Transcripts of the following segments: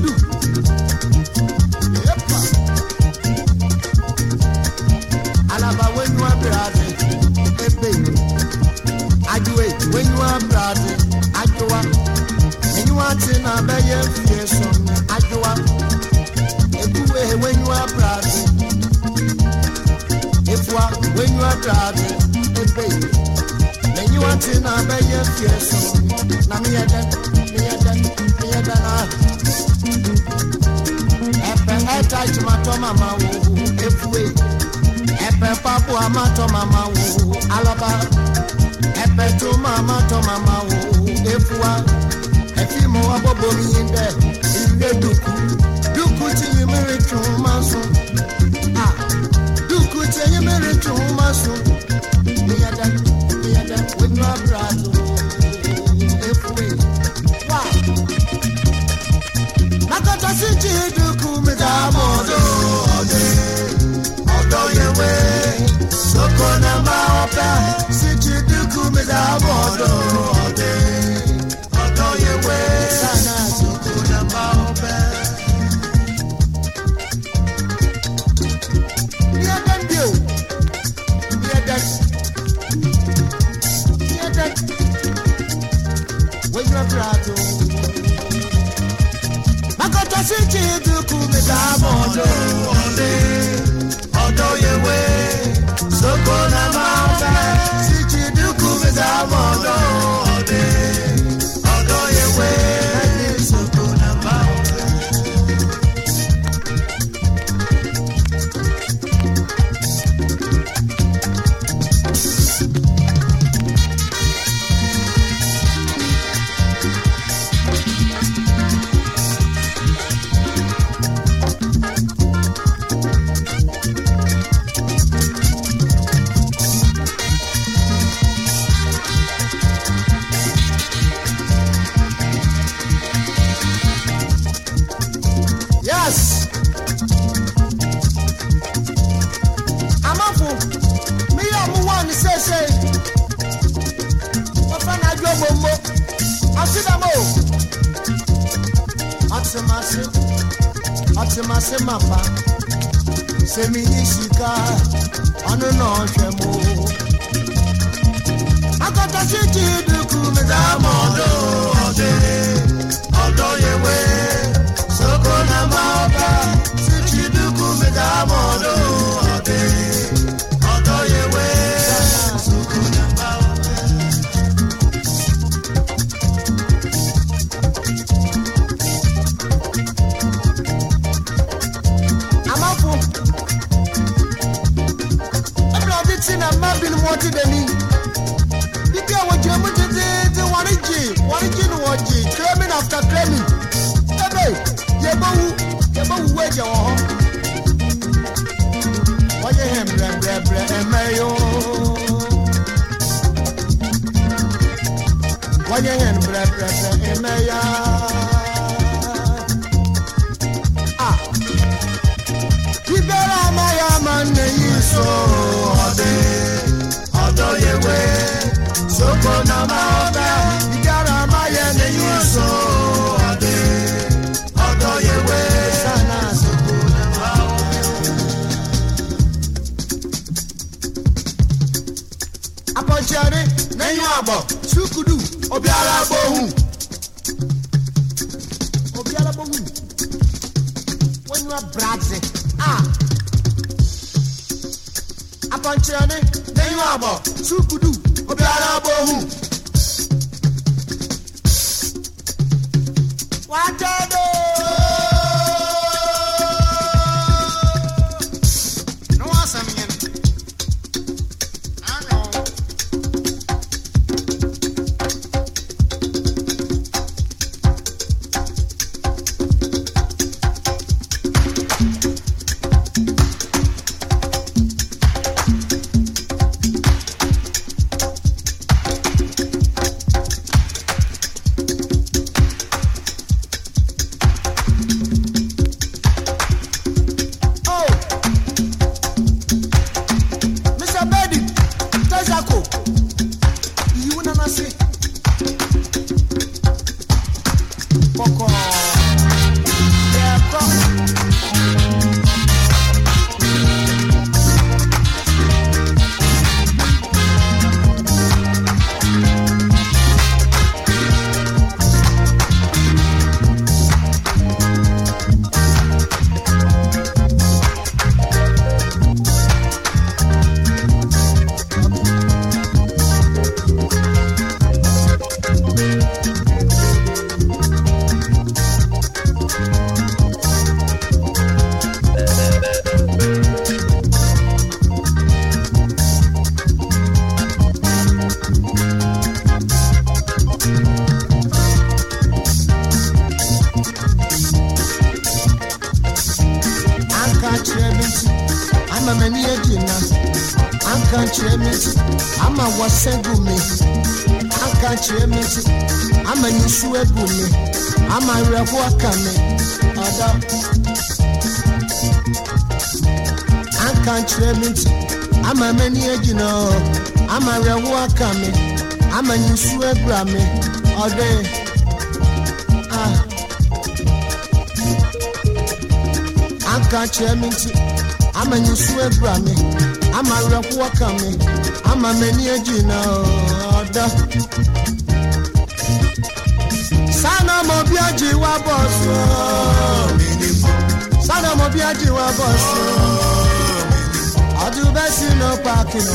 sukudu. Yepa. Alaba when you are brother, ebe. Ajuwe when you are brother, ajuwa. When you are tina beye fieso, ajuwa. Ebuwe when you are brother. Ifwa when you are brother, ebe. When you are tina beye fieso, na mi eden. Epe eta chimato mama wo efue. Epe papu amato mama wo alaba. Epe to mama wo efua. Efimo abobo mi inde ile duku ti yimere chumaso. Ah duku ti yimere chumaso. Niyada when you are brado efue. Nakata sinchi duku midamodo ode odo yewe soko na maopa sinchi duku midamodo ode odo yewe sana soko na maopa niadan bio niadan when you are proud. Sinchi duku midamodo ode odo yewe soko na maopa sinchi duku midamodo ode odo yewe soko na maopa Atimase mapa semi yishika anu no hwemo akata chiti duku midamodo ode odo yewe soko na maopa chiti duku midamodo ode odo yewe soko na maopa Sina mabin wati deni. Ike waje mutete wariji no waji claiming after claiming. Ebe yebowu weje wo ho. Waje hem bre emeyo. Waje hem bre emeya. Ah. Ibera maya manne yiso. Odo yewe soko na maoba igara maye ne yuso ode odo yewe sana soko na maoba apochare nenyu abo sukudu obiara bohu when you are bradze Apanchane, then you are about Sukudu, Obiara Bohu. What do? No one something. I know. ama mani agina anka chemiti ama wasegu me anka chemiti ama nisu egu me ama reho akame ada anka chemiti ama mani agina ama reho akame ama nisu egu me ode anka chemiti ama nisu egu me ama reho akame ama mani agina oda sana mo biaji wa boss sana mo biaji wa boss adu besi no parking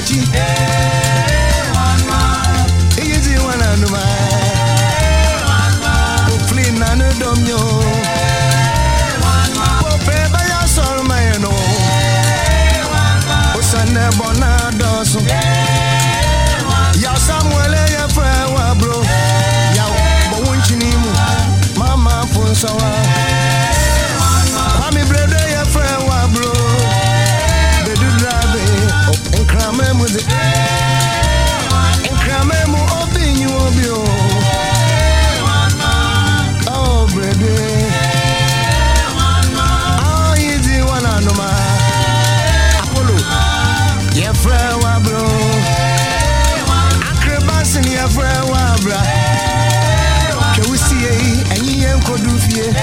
Kachi. Easy one and my. Hopefully none of them yo. Pope by your soul my no. Osane Bonado. Ya Samuel ya frewa bro. Ya Bowunchinimu. Mama Fonsawa. Mami brother ya frewa bro. Bedu drive in Krame music. In Krame mu obi you obio. Oh brother. Oh easy one anoma. Apollo. Ya frewa bro. Akrabas ni ya frewa bra. Ke usi e enyi en kodu fie.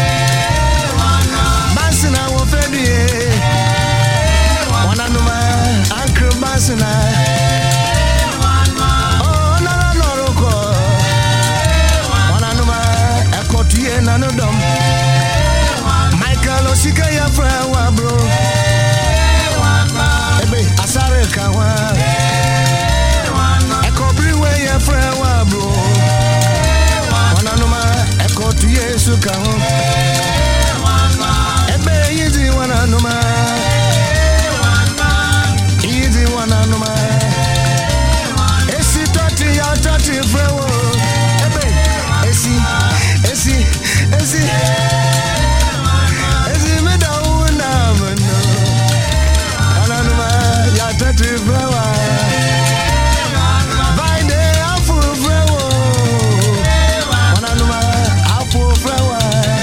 Basina wo fedie. Wana numa akrabasina. Oh na noroko. Wana numa ekotie na no dom. Michael Osika ya frewa bro. Ebe asare kawa. Ekobriwe ya frewa bro. Wana numa ekotie suka ho. Ebe yizi wana numa. Yizi wana numa. Esi toti ya toti frewo. Ebe esi mida una mano. Wana numa ya toti frewa. By the afu frewo. Wana numa afu frewa.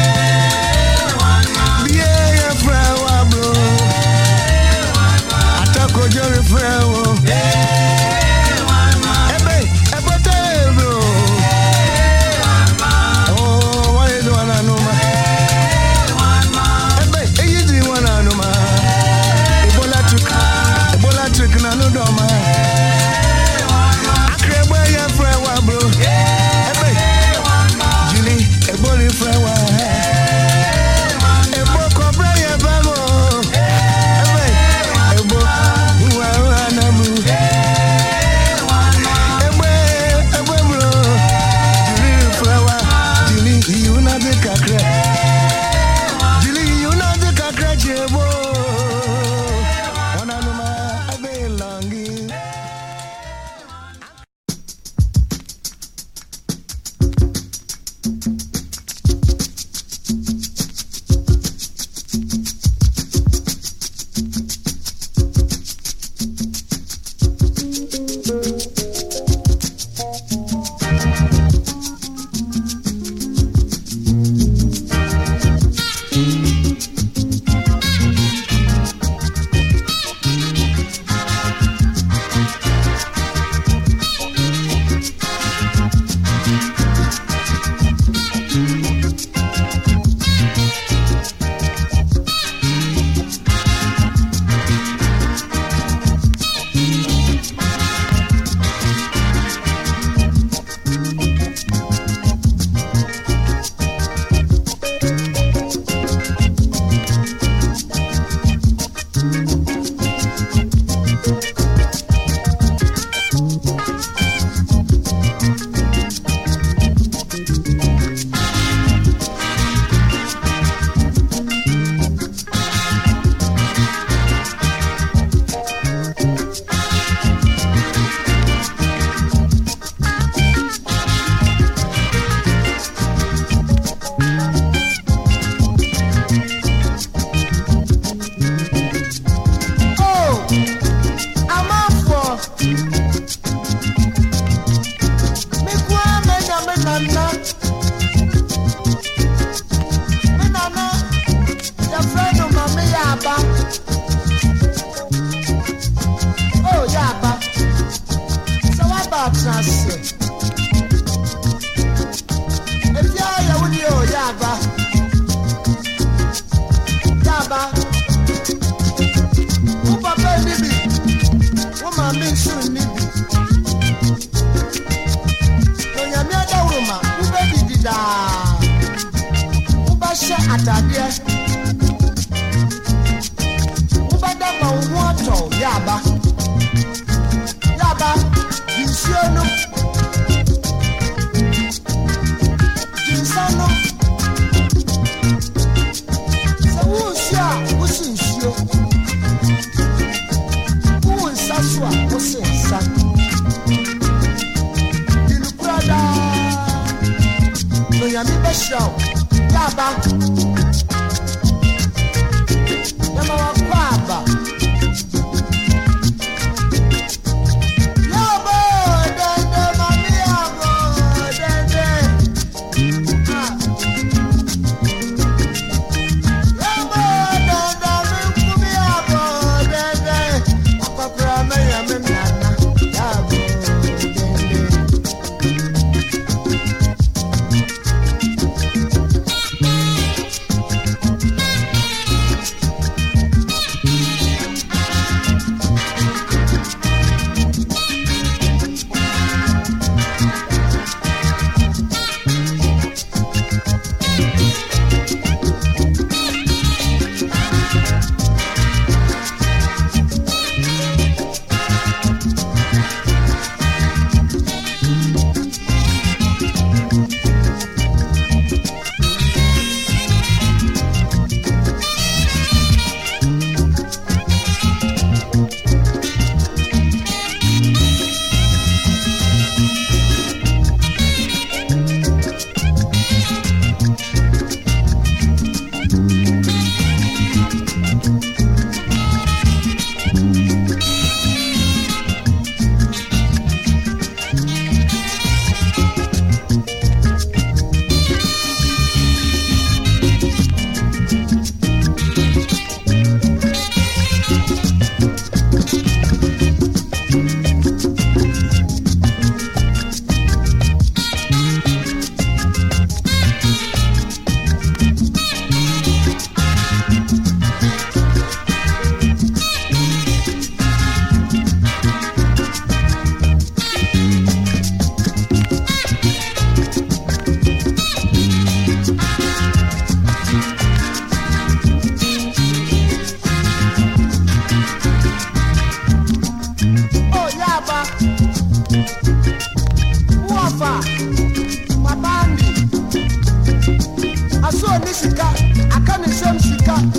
Biye frewa bro. Atako jori frewo. Ebote bro. Oh, what is wana numa? Eyizi wana numa. Ebola trick na no doma. Akrebo ya frewa bro. Julie, eboli frewa. Ebo kobre ya bamo. Ebo uwa namu. Ebo bro. Julie frewa. Julie you na de kakre. Julie you na de kakre jebo. Wana numa abe longi.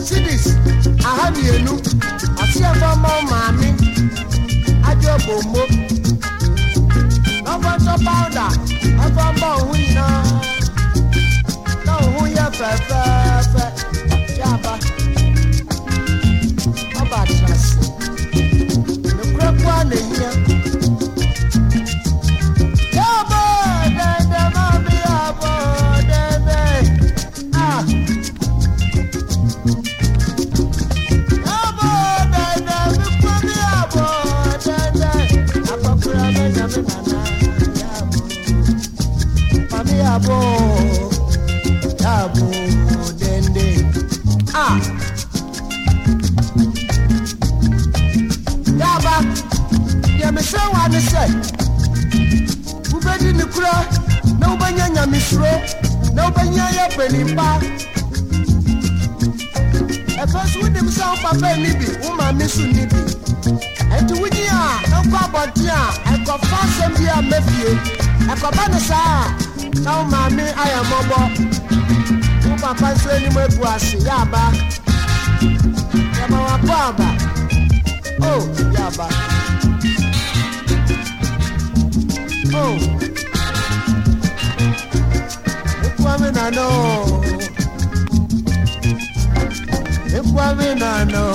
cities ahamienu asiaba mami ajo bombo no powder abamba hunina no hunya fefe yaba abatras no krepwa na hia yaba de mami abo de Yabo dende Yaba ya mesewa ne se ubedi ni kura na ubanya nyamisro na ubanya ya penimpa e first we dem sound papa ni bi uma misu ni bi enti wuji a na kwa bodi a e ko fasem bi a mafie e ko ba ne saa now mami I am mobo u papa so ni mo ebuase yaba yaba wa baba oh yaba oh ekwame na no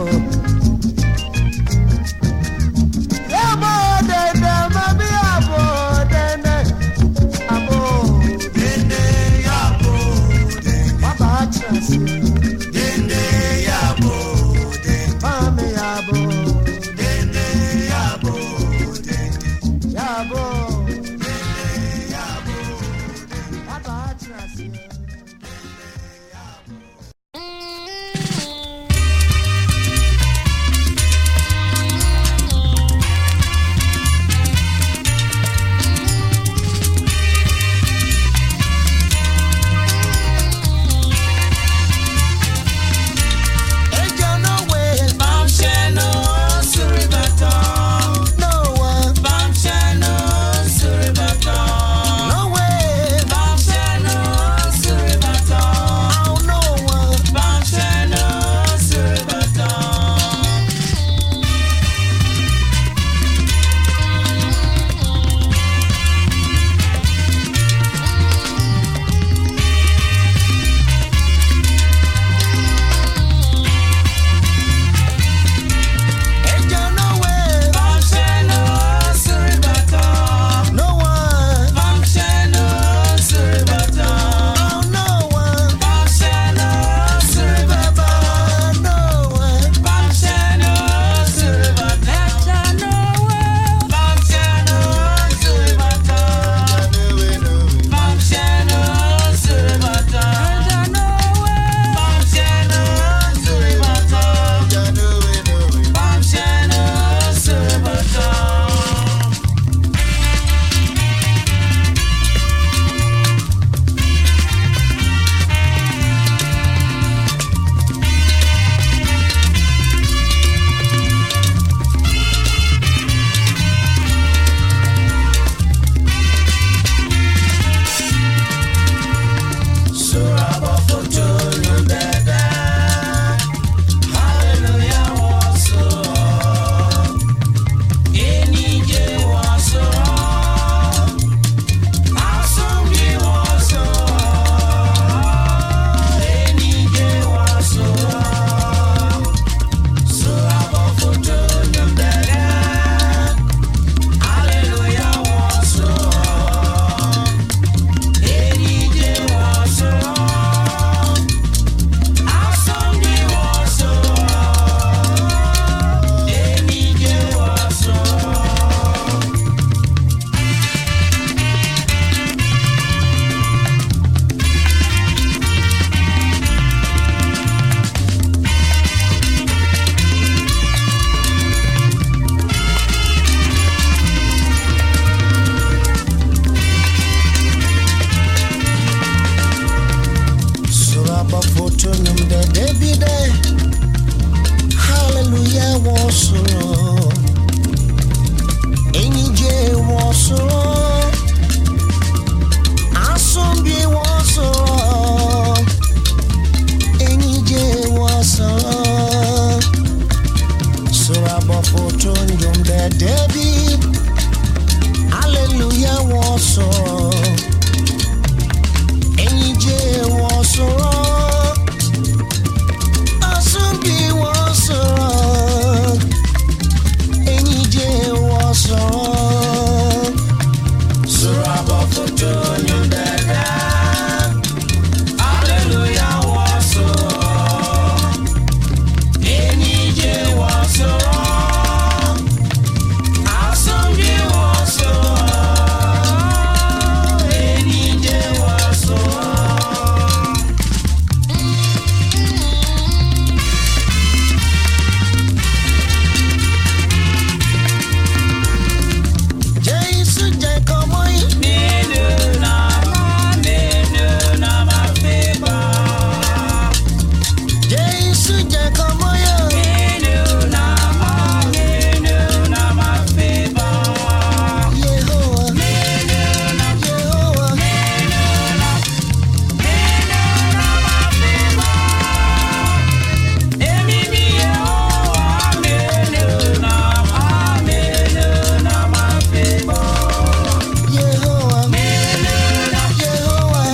yaba de mami abo de Dende yabo dende mami yabo dende yabo dende yabo dende yabo dende baba trust dende yabo photo njum de David. Hallelujah was so. Any J was so. Asumbi was so. Any J was so. Suraba photo njum de Hallelujah was so. Any J was so. Asumbi was so. Any J was so. Jesus Jacob boy. Jesus Jacob boy. Yehovah. Yehovah. Yehovah. Yehovah.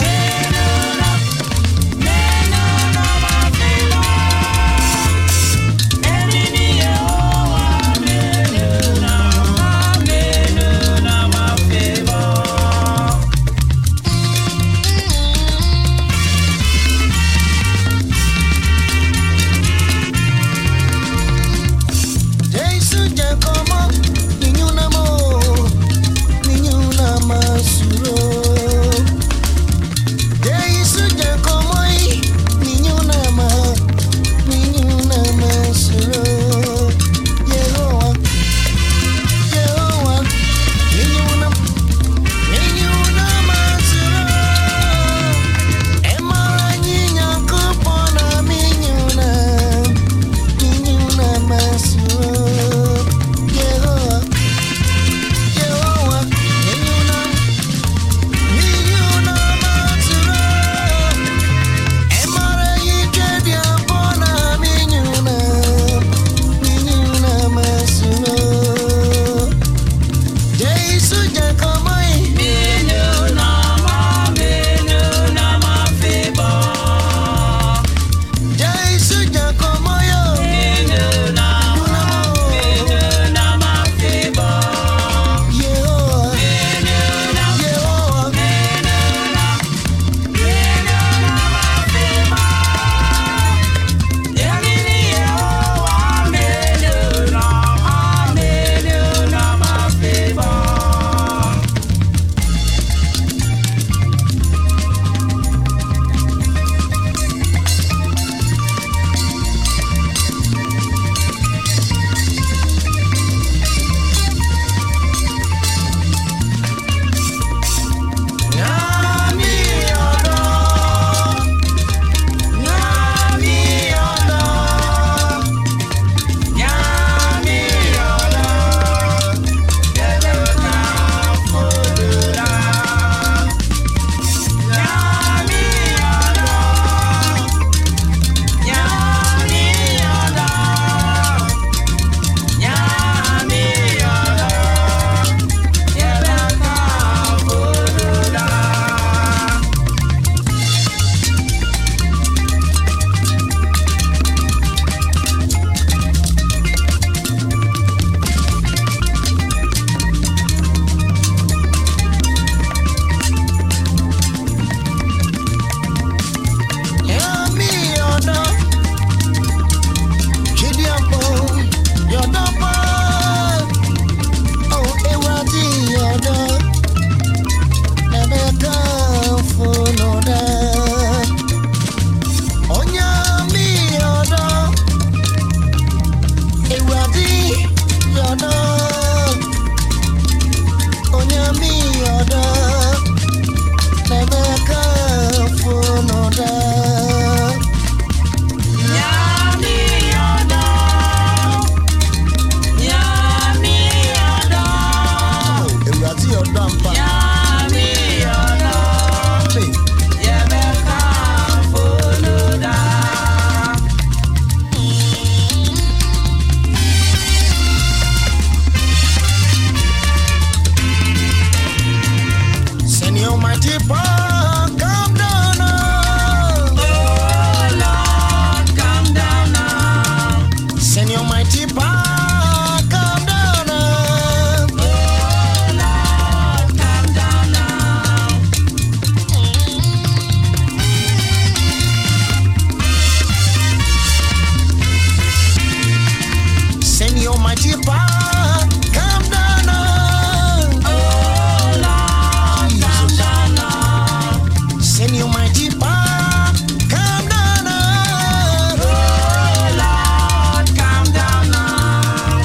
mighty power, come down now. Oh Lord, come down now. Send your mighty power, come down now. Oh Lord, come down now.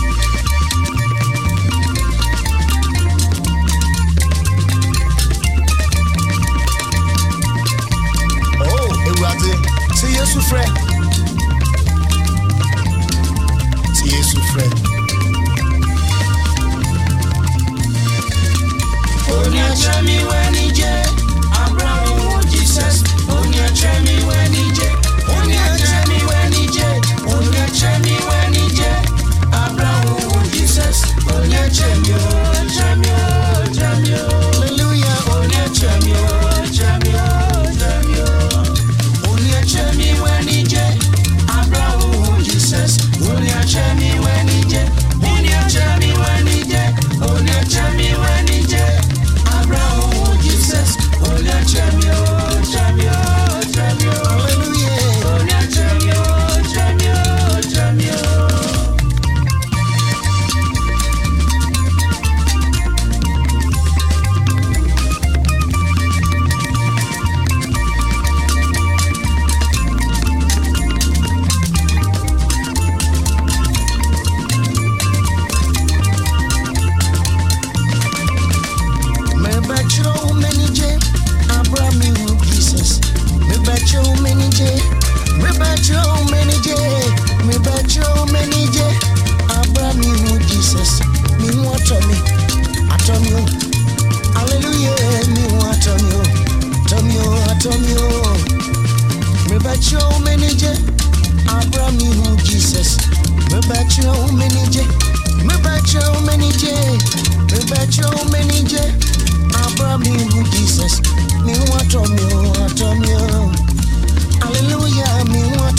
Oh, Ewurade, see you friend. See you friend. Onya chemi wenije, Abraham Jesus. Onya chemi wenije, onya chemi wenije, onya chemi wenije, Abraham Jesus. Onya chemi o, chemi o, chemi o. Hallelujah. Onya chemi o, chemi o, chemi o. Onya chemi wenije, Abraham Jesus. Onya chemi wenije, onya chemi wenije, onya chemi wenije. Abraham Jesus, onya chemi o, chemi o, chemi o. Hallelujah. Onya chemi o, chemi o, chemi o. Me bet you many J, Abraham Jesus. Me bet you many J, me bet you many J, me bet you many J, Abraham Jesus. Me want me, atom you. Hallelujah, me want you, atom you, atom you. Me bet you many J, Abraham Jesus. Me bet you many J, me bet you many J, me bet you many J. Abraham Jesus, me want you. Hallelujah, me want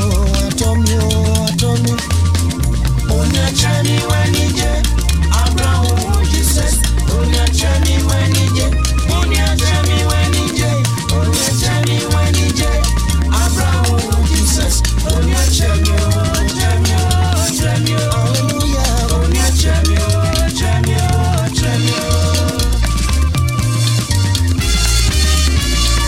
you. Onya chemi wenije, Abraham Jesus. Onya chemi wenije, onya chemi wenije, onya chemi wenije, Abraham Jesus. Onya chemi o, chemi o, chemi o. Hallelujah, Onya chemi o, chemi o, chemi o.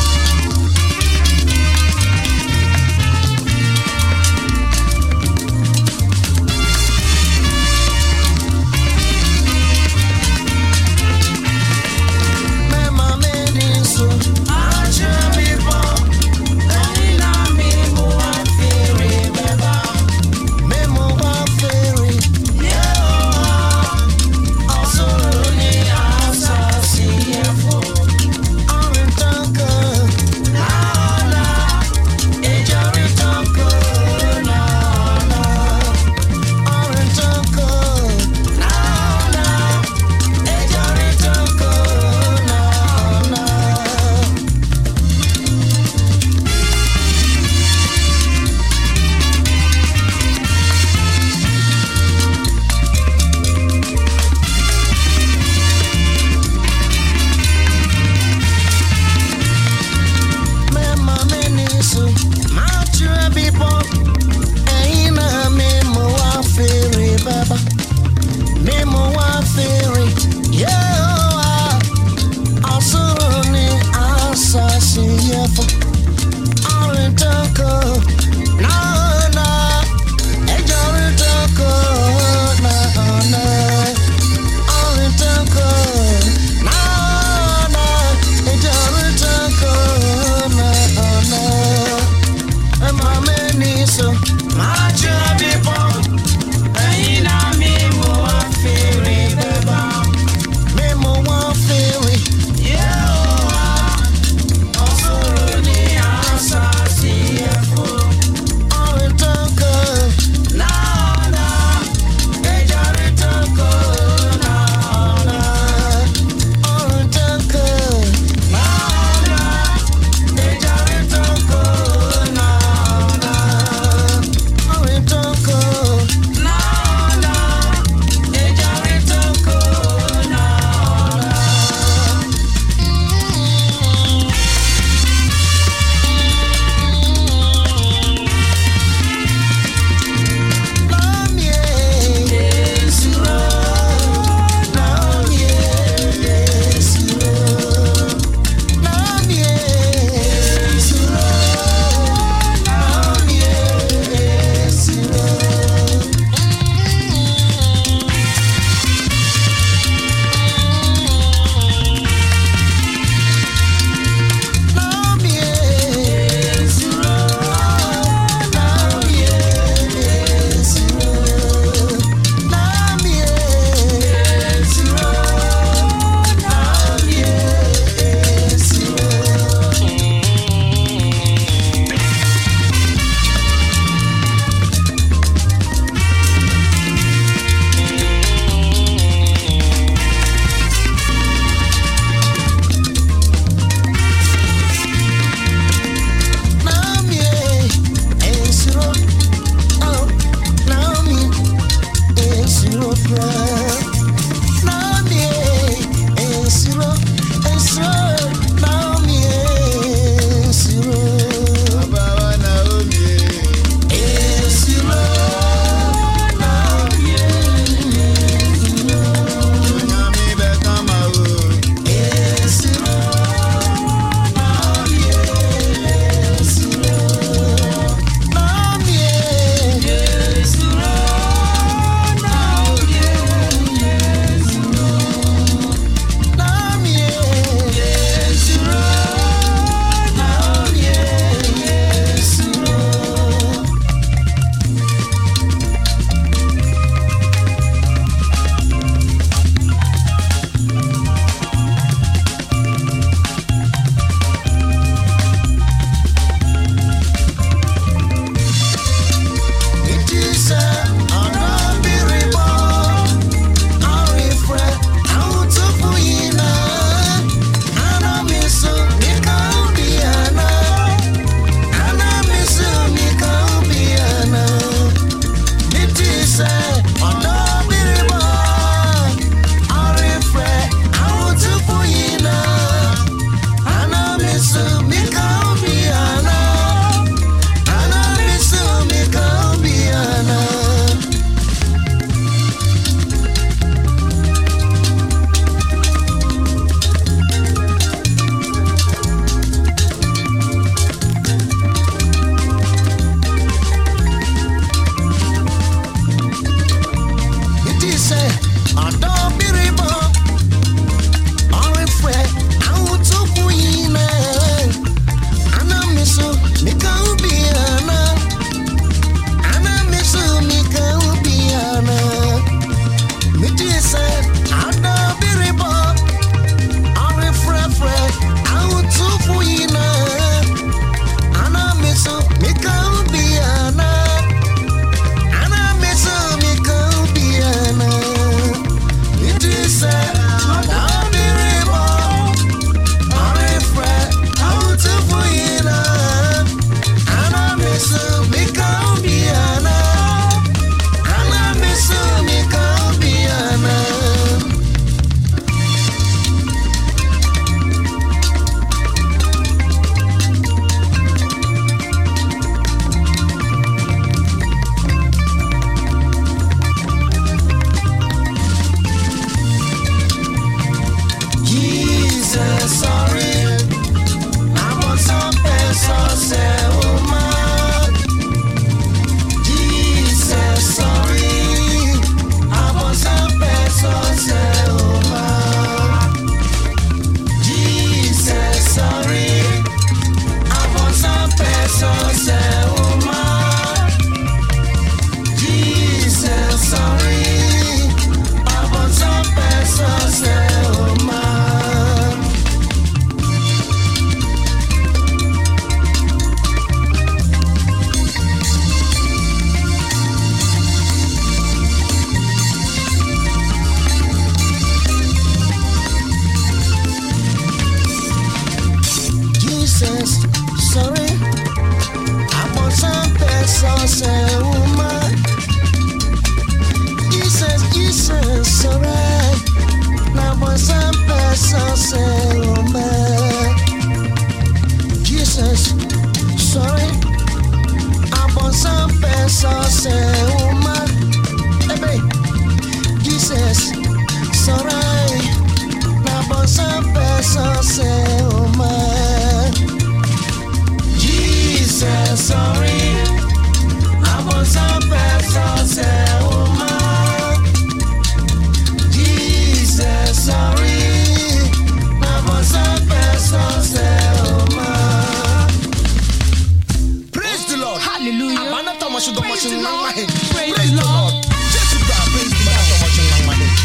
watching my head. Praise the Lord. Jesus, praise the Lord. Watching my head.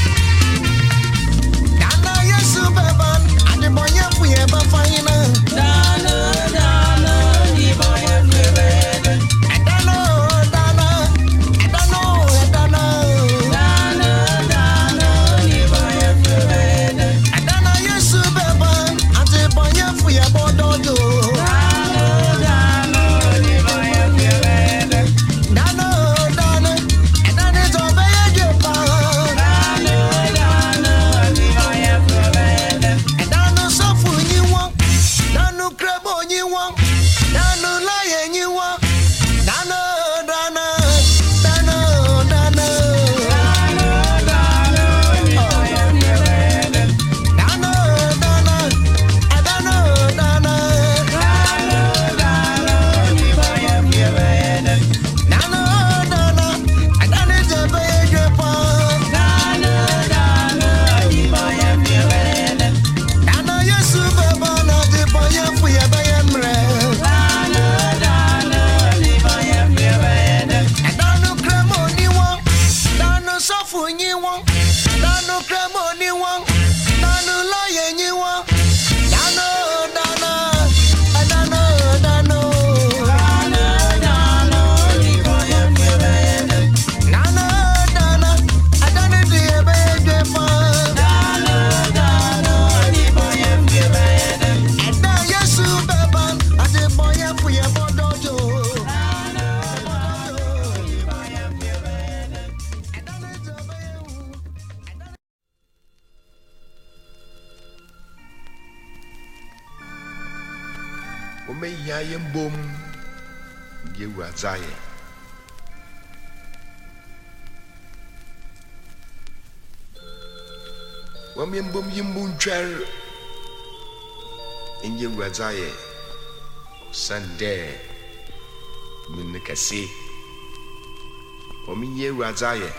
Dana Yesu beba, ade boye fuye ba fine. Dana, di boye fuye. Dana. Dana, di boye fuye. Dana Yesu beba, ade boye fuye bododo. Boom, you were Zion. Women boom, you moon chair in you were Zion. Sunday, Minicasi. Women, you were Zion.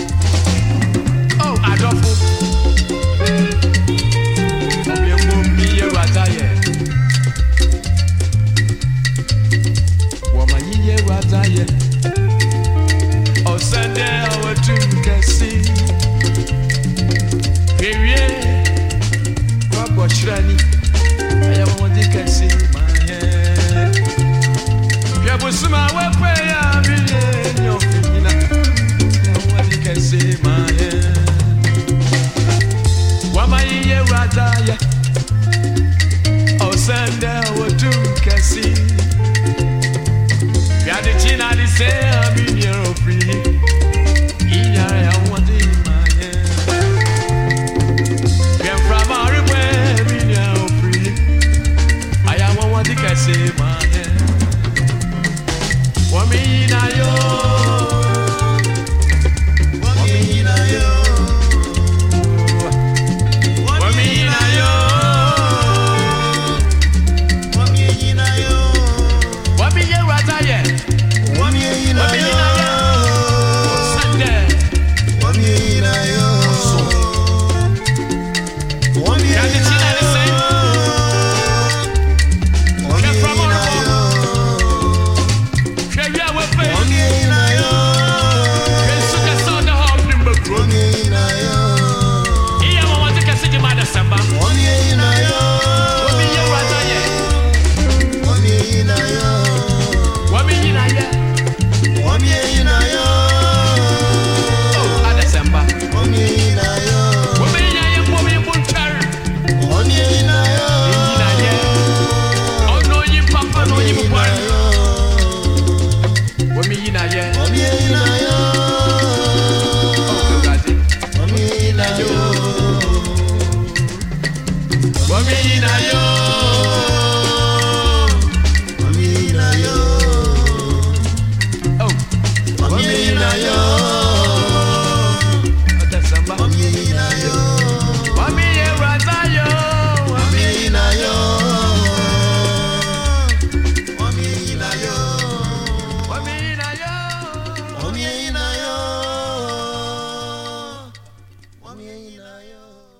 Me na yo.